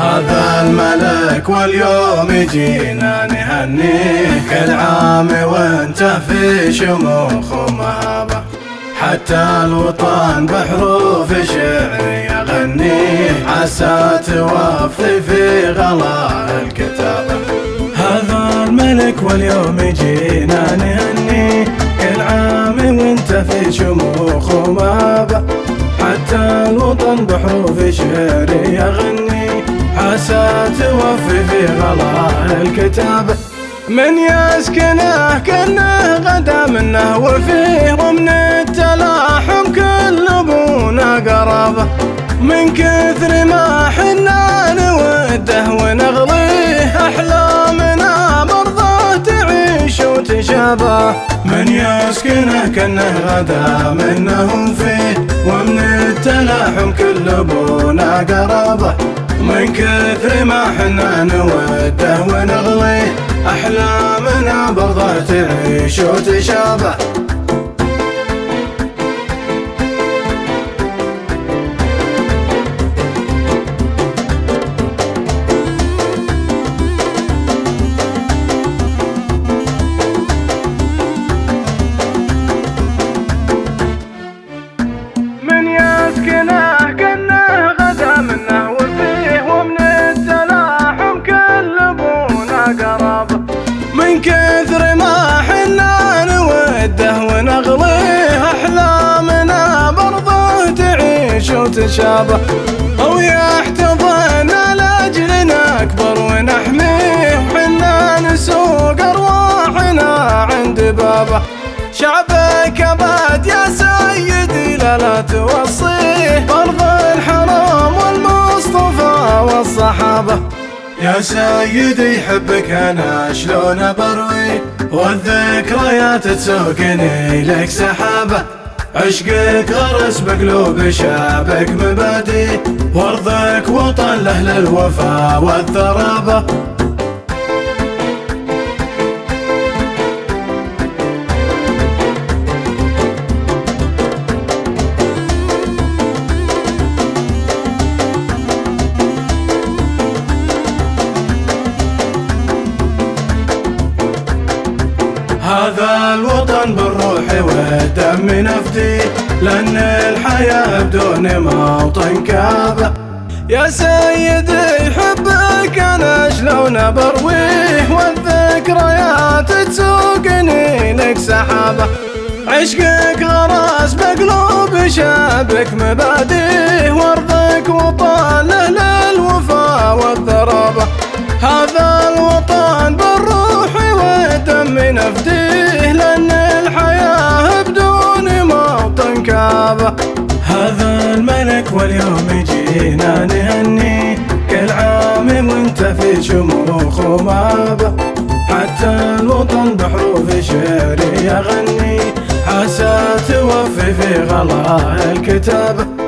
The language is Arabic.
هذا الملك واليوم يجينا نهنيه، كل عام وانت في شموخ ومهابة، حتى الوطن بحروف شعر يغنيه، عسى توفي في غلاء الكتابة. هذا الملك واليوم يجينا نهنيه، كل عام وانت في شموخ ومهابة، حتى الوطن بحروف شعر يغني، عسى توفي في غلاء الكتابة. من يسكنه كنه غدا منه وفيه، ومن التلاحم كل ابونا قرابه، من كثر ما حنا نوده ونغليه، احلامنا برضه تعيش وتشابه. من يسكنه كنه غدا منه فيه، ومن التلاحم كل ابونا قرابه، من كثر ما حنا نوده ونغليه، احلامنا برضه تعيش وتشابه. من يسكنه كنه غدا منه وفيه، ومن التلاحم كل ابونا قرابه، من كثر ما حنا نوده ونغليه، احلامنا برضه تعيش وتشابه. او يحتضن لاجلنا اكبر ونحميه، وحنا نسوق ارواحنا عند بابه، شعبك ابد يا سيدي لا توصيه، فرض الحرام والمصطفى والصحابه. يا سيدي يحبك انا شلون بروي، والذكريات تسوقني لك سحابه، عشقك غرس بقلوب شعبك مبادئ، وارضك وطن لاهل الوفا والثرابه. هذا الوطن بالروح والدم نفدي، لأن الحياة بدون موطن كعبة. يا سيدي يحبك أنا شلون برويه، والذكريات تسوقني لك سحابة، عشقك غرس بقلوب شعبك مبادئ، وارضك وطن أهل الوفا والثرابة. هذا الوطن بالروح والدم نفديه، لأن الحياة بدون موطن كعبة. هذا الملك واليوم يجينا نهنيه، كل عام وانت في شموخ ومهابة، حتى الوطن بحروف شعر يغني، عسى توفي في غلاء الكتابة.